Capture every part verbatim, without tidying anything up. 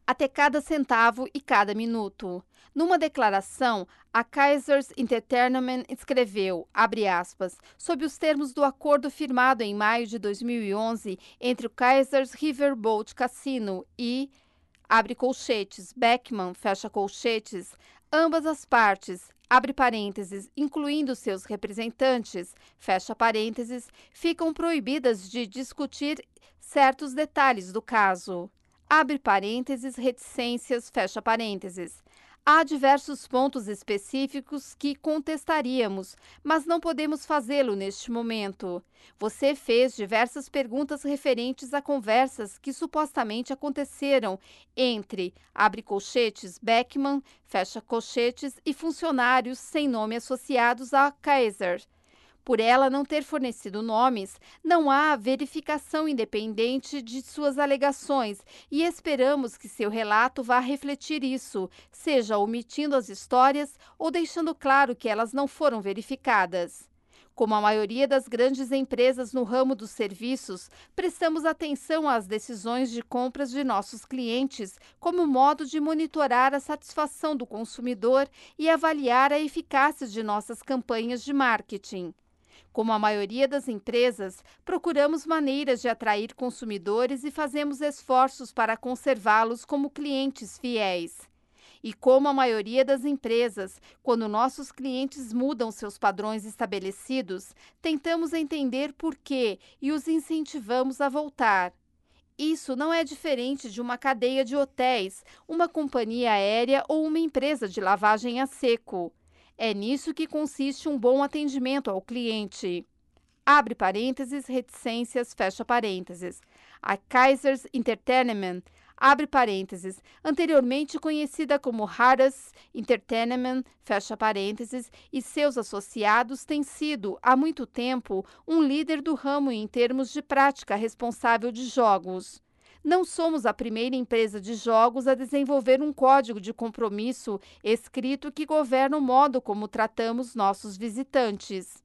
até cada centavo e cada minuto. Numa declaração, a Caesars Entertainment escreveu, abre aspas, sob os termos do acordo firmado em maio de dois mil e onze entre o Caesars Riverboat Casino e, abre colchetes, Beckman, fecha colchetes, ambas as partes, abre parênteses, incluindo seus representantes, fecha parênteses, ficam proibidas de discutir certos detalhes do caso. Abre parênteses, reticências, fecha parênteses. Há diversos pontos específicos que contestaríamos, mas não podemos fazê-lo neste momento. Você fez diversas perguntas referentes a conversas que supostamente aconteceram entre, abre colchetes, Beckman, fecha colchetes, e funcionários sem nome associados à Kaiser. Por ela não ter fornecido nomes, não há verificação independente de suas alegações e esperamos que seu relato vá refletir isso, seja omitindo as histórias ou deixando claro que elas não foram verificadas. Como a maioria das grandes empresas no ramo dos serviços, prestamos atenção às decisões de compras de nossos clientes como modo de monitorar a satisfação do consumidor e avaliar a eficácia de nossas campanhas de marketing. Como a maioria das empresas, procuramos maneiras de atrair consumidores e fazemos esforços para conservá-los como clientes fiéis. E como a maioria das empresas, quando nossos clientes mudam seus padrões estabelecidos, tentamos entender por quê e os incentivamos a voltar. Isso não é diferente de uma cadeia de hotéis, uma companhia aérea ou uma empresa de lavagem a seco. É nisso que consiste um bom atendimento ao cliente. Abre parênteses, reticências, fecha parênteses. A Caesars Entertainment, abre parênteses, anteriormente conhecida como Harrah's Entertainment, fecha parênteses, e seus associados têm sido, há muito tempo, um líder do ramo em termos de prática responsável de jogos. Não somos a primeira empresa de jogos a desenvolver um código de compromisso escrito que governa o modo como tratamos nossos visitantes.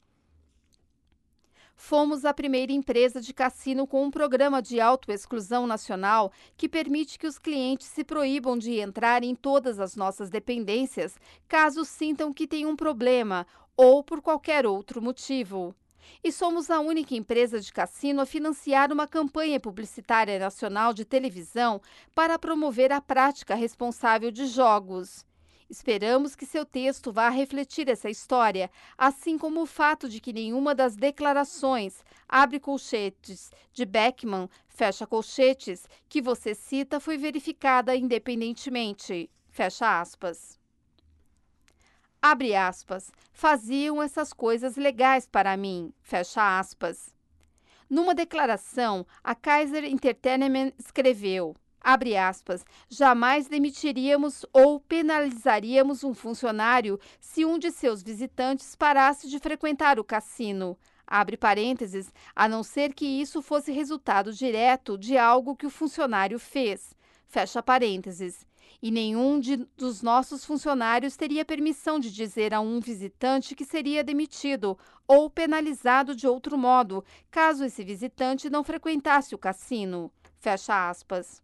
Fomos a primeira empresa de cassino com um programa de autoexclusão nacional que permite que os clientes se proíbam de entrar em todas as nossas dependências caso sintam que têm um problema ou por qualquer outro motivo. E somos a única empresa de cassino a financiar uma campanha publicitária nacional de televisão para promover a prática responsável de jogos. Esperamos que seu texto vá refletir essa história, assim como o fato de que nenhuma das declarações, abre colchetes, de Beckman, fecha colchetes, que você cita foi verificada independentemente, fecha aspas. Abre aspas, faziam essas coisas legais para mim, fecha aspas. Numa declaração, a Kaiser Entertainment escreveu, abre aspas, jamais demitiríamos ou penalizaríamos um funcionário se um de seus visitantes parasse de frequentar o cassino, abre parênteses, a não ser que isso fosse resultado direto de algo que o funcionário fez, fecha parênteses. E nenhum de, dos nossos funcionários teria permissão de dizer a um visitante que seria demitido ou penalizado de outro modo, caso esse visitante não frequentasse o cassino. Fecha aspas.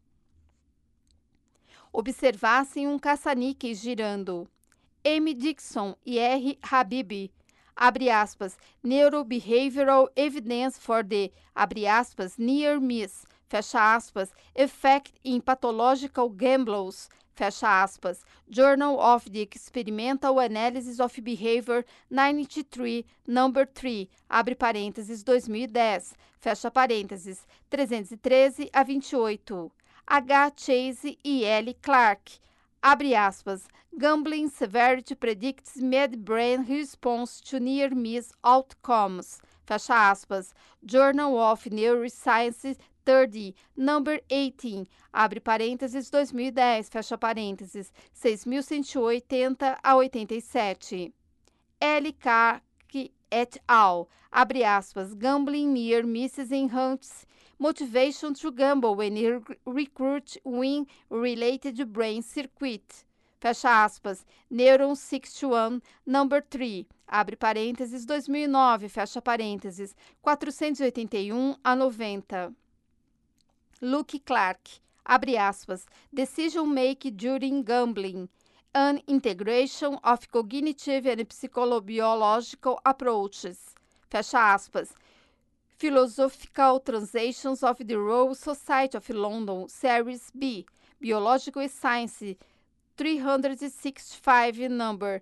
Observassem um caça-níqueis girando. M. Dixon e R. Habib, abre aspas, Neurobehavioral Evidence for the, abre aspas, Near Miss, fecha aspas, Effect in Pathological Gambles, fecha aspas, Journal of the Experimental Analysis of Behavior noventa e três, number três, abre parênteses, dois mil e dez, fecha parênteses, trezentos e treze a vinte e oito. H. Chase e L. Clark, abre aspas, Gambling Severity Predicts Mid-Brain Response to Near-Miss Outcomes, fecha aspas, Journal of Neuroscience trinta, number dezoito, abre parênteses, dois mil e dez, fecha parênteses, seis mil cento e oitenta a oitenta e sete. L. Clark et al., abre aspas, Gambling Near Misses Enhances Motivation to Gamble when you recruit win related brain circuit, fecha aspas, Neuron sessenta e um, number três, abre parênteses, dois mil e nove, fecha parênteses, quatrocentos e oitenta e um a noventa. Luke Clark, abre aspas, decision make during gambling, an integration of cognitive and psychobiological approaches, fecha aspas, Philosophical Translations of the Royal Society of London, Series B, Biological Science, three hundred sixty-five, number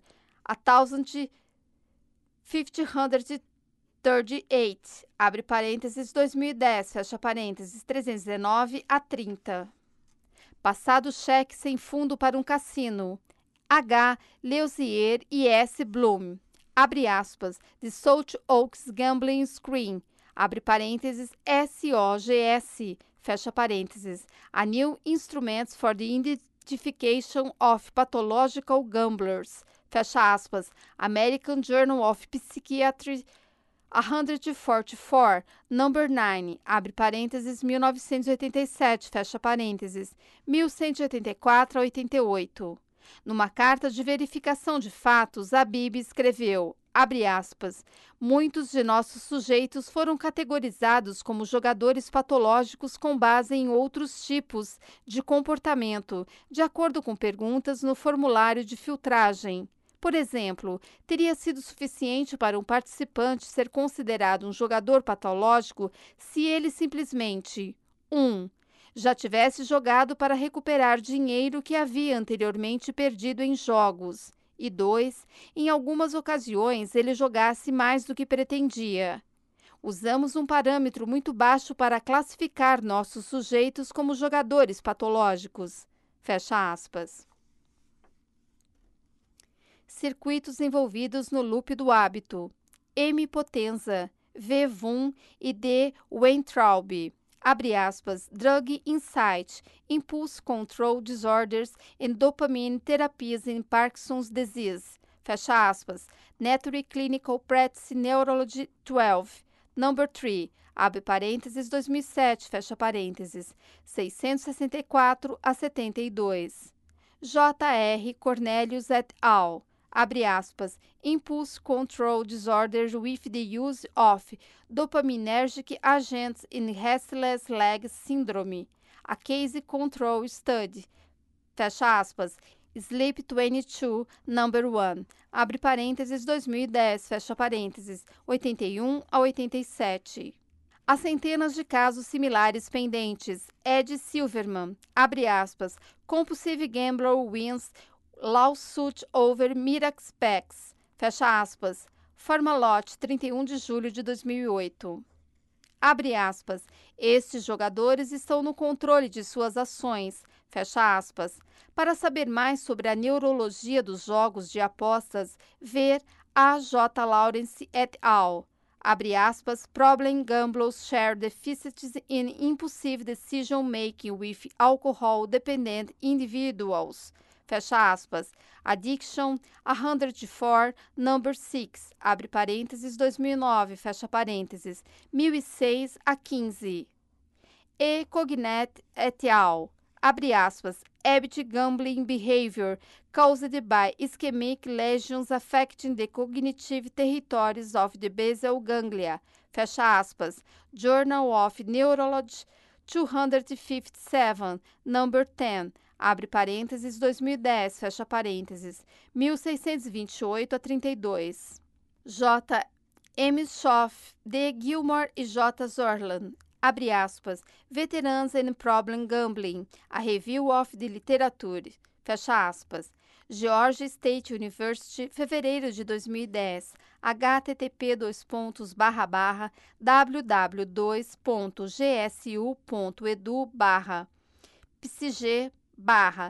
fifteen thirty-eight, abre parênteses, dois mil e dez, fecha parênteses, trezentos e dezenove a trinta. Passado cheque sem fundo para um cassino. H. Leusier e S. Bloom, abre aspas, The South Oaks Gambling Screen, abre parênteses, S O G S, fecha parênteses, A New Instruments for the Identification of Pathological Gamblers, fecha aspas, American Journal of Psychiatry cento e quarenta e quatro, number nine, abre parênteses, mil novecentos e oitenta e sete, fecha parênteses, mil cento e oitenta e quatro a oitenta e oito. Numa carta de verificação de fatos, Habib escreveu, abre aspas, muitos de nossos sujeitos foram categorizados como jogadores patológicos com base em outros tipos de comportamento, de acordo com perguntas no formulário de filtragem. Por exemplo, teria sido suficiente para um participante ser considerado um jogador patológico se ele simplesmente um já tivesse jogado para recuperar dinheiro que havia anteriormente perdido em jogos, e dois em algumas ocasiões ele jogasse mais do que pretendia. Usamos um parâmetro muito baixo para classificar nossos sujeitos como jogadores patológicos. Fecha aspas. Circuitos envolvidos no loop do hábito. M. Potenza, V. Wun e D. Weintraub. Abre aspas, Drug Insight, Impulse Control Disorders and Dopamine Therapies in Parkinson's Disease. Fecha aspas. Nature Clinical Practice Neurology doze, number three, abre parênteses, dois mil e sete, fecha parênteses, seiscentos e sessenta e quatro a setenta e dois. J R. Cornelius et al. Abre aspas, Impulse Control Disorder with the Use of Dopaminergic Agents in Restless Leg Syndrome, a Case Control Study, fecha aspas, Sleep vinte e dois, number one, abre parênteses, dois mil e dez, fecha parênteses, oitenta e um a oitenta e sete. Há centenas de casos similares pendentes. Ed Silverman, abre aspas, Compulsive Gambler Wins Lawsuit over Miraxpex, fecha aspas, Pharmalote, trinta e um de julho de dois mil e oito. Abre aspas, estes jogadores estão no controle de suas ações, fecha aspas. Para saber mais sobre a neurologia dos jogos de apostas, ver A J Lawrence et al. Abre aspas, Problem Gamblers Share Deficits in Impulsive Decision Making with Alcohol Dependent Individuals. Fecha aspas, Addiction cento e quatro, number six, abre parênteses, dois mil e nove, fecha parênteses, mil e seis a quinze. E. Cognet et al., abre aspas, Habit Gambling Behavior Caused by Ischemic Lesions Affecting the Cognitive Territories of the Basal Ganglia, fecha aspas, Journal of Neurology duzentos e cinquenta e sete, number ten, abre parênteses, dois mil e dez, fecha parênteses, mil seiscentos e vinte e oito a trinta e dois. J. M. Schoff, D. Gilmore e J. Zorlan, abre aspas, Veterans and Problem Gambling, a Review of the Literature, fecha aspas, Georgia State University, fevereiro de dois mil e dez, h t t p dois pontos barra barra w w dois ponto g s u ponto e d u barra psg barra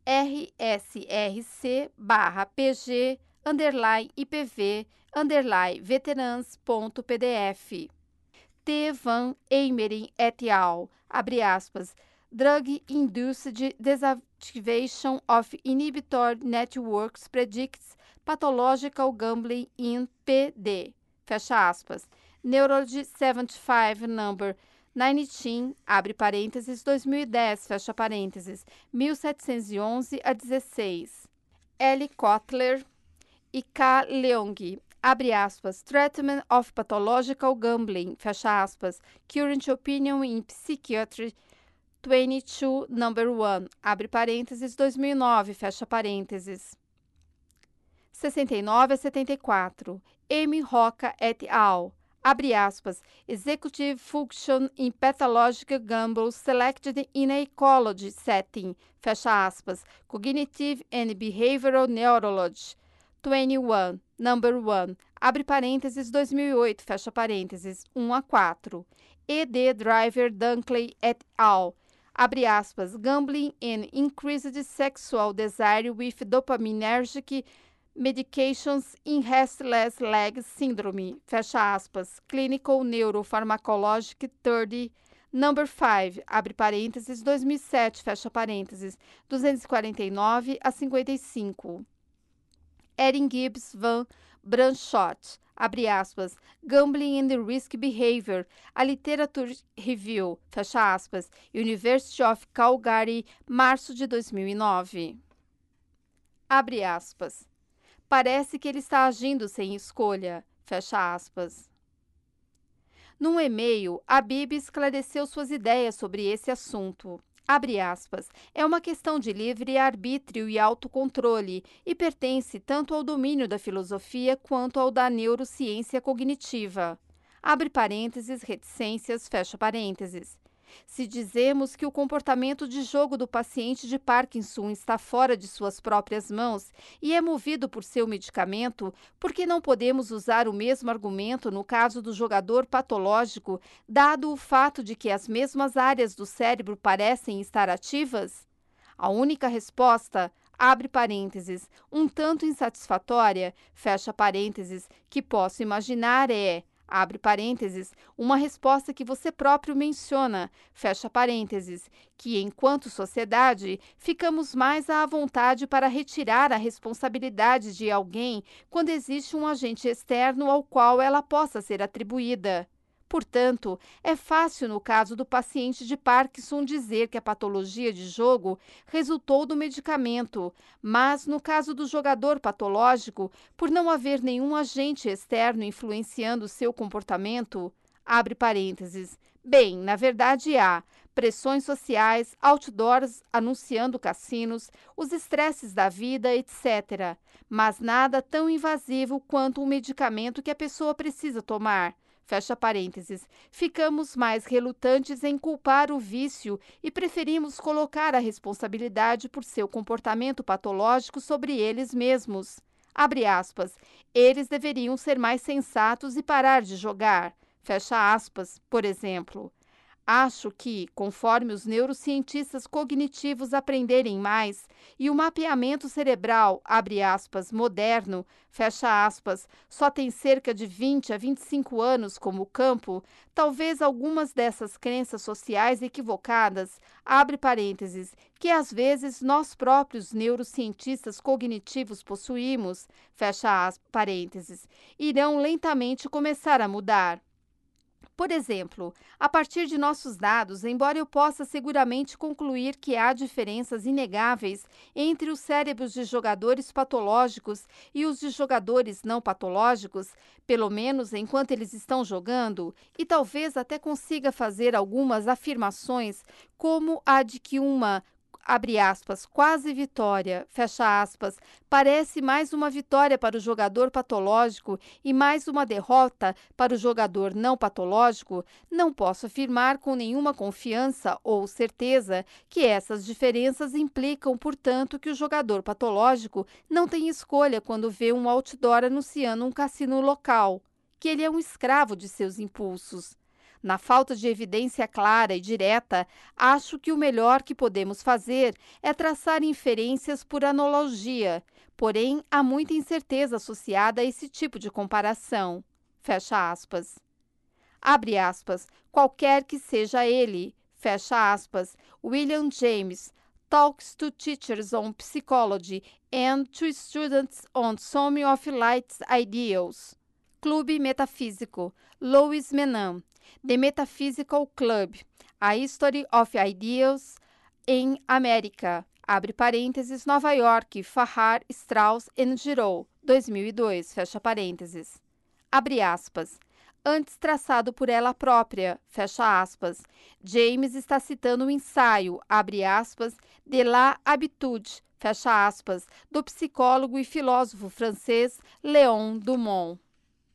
rsrc barra pg underline ipv underline veterans.pdf. T. Van Eimeren et al., abre aspas, Drug Induced Desactivation of Inhibitor Networks Predicts Pathological Gambling in P D, fecha aspas, Neurology setenta e cinco, number dezenove, abre parênteses, dois mil e dez, fecha parênteses, mil setecentos e onze a dezesseis. L. Kotler e K. Leong, abre aspas, Treatment of Pathological Gambling, fecha aspas, Current Opinion in Psychiatry, vinte e dois, number one, abre parênteses, dois mil e nove, fecha parênteses. sessenta e nove a setenta e quatro, M. Roca et al., abre aspas, Executive Function in Pathological Gamble Selected in a Ecology Setting, fecha aspas, Cognitive and Behavioral Neurology, vinte e um, number one, abre parênteses, dois mil e oito, fecha parênteses, um a quatro, E D. Driver Dunkley et al., abre aspas, Gambling and Increased Sexual Desire with Dopaminergic Medications in Restless Leg Syndrome, fecha aspas, Clinical Neuropharmacologic thirty, number five, abre parênteses, dois mil e sete, fecha parênteses, duzentos e quarenta e nove a cinquenta e cinco. Erin Gibbs van Branschot, abre aspas, Gambling and Risk Behavior, a Literature Review, fecha aspas, University of Calgary, março de dois mil e nove. Abre aspas. Parece que ele está agindo sem escolha, fecha aspas. Num e-mail, a Bibi esclareceu suas ideias sobre esse assunto. Abre aspas, é uma questão de livre-arbítrio e autocontrole e pertence tanto ao domínio da filosofia quanto ao da neurociência cognitiva. Abre parênteses, reticências, fecha parênteses. Se dizemos que o comportamento de jogo do paciente de Parkinson está fora de suas próprias mãos e é movido por seu medicamento, por que não podemos usar o mesmo argumento no caso do jogador patológico, dado o fato de que as mesmas áreas do cérebro parecem estar ativas? A única resposta, abre parênteses, um tanto insatisfatória, fecha parênteses, que posso imaginar é... abre parênteses, uma resposta que você próprio menciona, fecha parênteses, que, enquanto sociedade, ficamos mais à vontade para retirar a responsabilidade de alguém quando existe um agente externo ao qual ela possa ser atribuída. Portanto, é fácil no caso do paciente de Parkinson dizer que a patologia de jogo resultou do medicamento, mas no caso do jogador patológico, por não haver nenhum agente externo influenciando seu comportamento, abre parênteses, bem, na verdade há pressões sociais, outdoors anunciando cassinos, os estresses da vida, etcétera, mas nada tão invasivo quanto um medicamento que a pessoa precisa tomar. Fecha parênteses, ficamos mais relutantes em culpar o vício e preferimos colocar a responsabilidade por seu comportamento patológico sobre eles mesmos. Abre aspas, eles deveriam ser mais sensatos e parar de jogar. Fecha aspas, por exemplo. Acho que, conforme os neurocientistas cognitivos aprenderem mais e o mapeamento cerebral, abre aspas, moderno, fecha aspas, só tem cerca de vinte a vinte e cinco anos como campo, talvez algumas dessas crenças sociais equivocadas, abre parênteses, que às vezes nós próprios neurocientistas cognitivos possuímos, fecha aspas, parênteses, irão lentamente começar a mudar. Por exemplo, a partir de nossos dados, embora eu possa seguramente concluir que há diferenças inegáveis entre os cérebros de jogadores patológicos e os de jogadores não patológicos, pelo menos enquanto eles estão jogando, e talvez até consiga fazer algumas afirmações, como a de que uma abre aspas, quase vitória, fecha aspas, parece mais uma vitória para o jogador patológico e mais uma derrota para o jogador não patológico, não posso afirmar com nenhuma confiança ou certeza que essas diferenças implicam, portanto, que o jogador patológico não tem escolha quando vê um outdoor anunciando um cassino local, que ele é um escravo de seus impulsos. Na falta de evidência clara e direta, acho que o melhor que podemos fazer é traçar inferências por analogia, porém, há muita incerteza associada a esse tipo de comparação. Fecha aspas. Abre aspas, qualquer que seja ele, fecha aspas, William James, Talks to Teachers on Psychology and to Students on Some of Light's Ideals. Clube Metafísico, Louis Menand. The Metaphysical Club, A History of Ideas in America, abre parênteses, Nova York, Farrar, Straus and Giroux, dois mil e dois, fecha parênteses. Abre aspas. antes traçado por ela própria, fecha aspas. James está citando o ensaio, abre aspas, de la habitude, fecha aspas, do psicólogo e filósofo francês Léon Dumont.